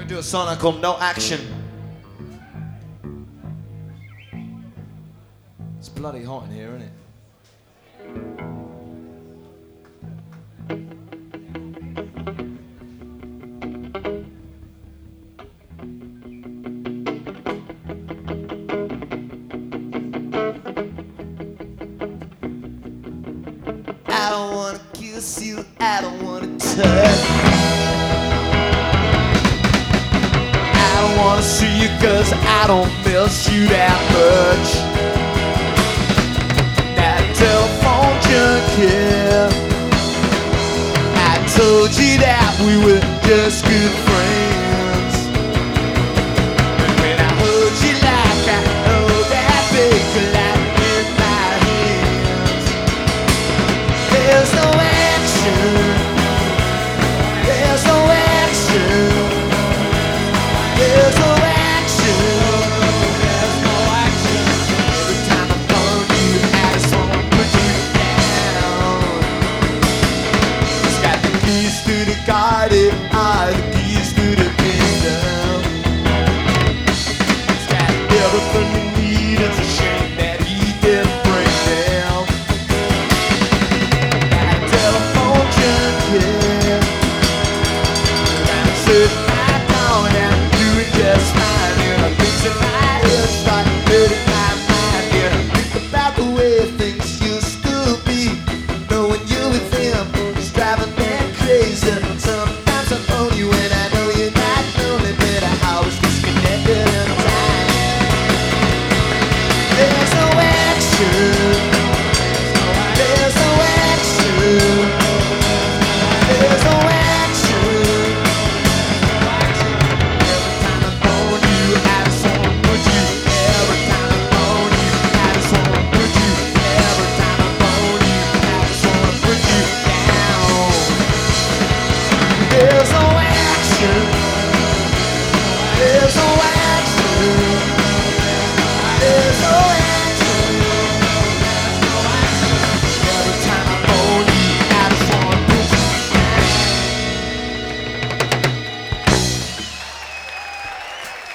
Do a song called No Action. It's bloody hot in here, isn't it? I don't wanna kiss you, I don't wanna touch. I don't wanna see you cause I don't miss you that much. That telephone junkie, I told you that we were just good friends.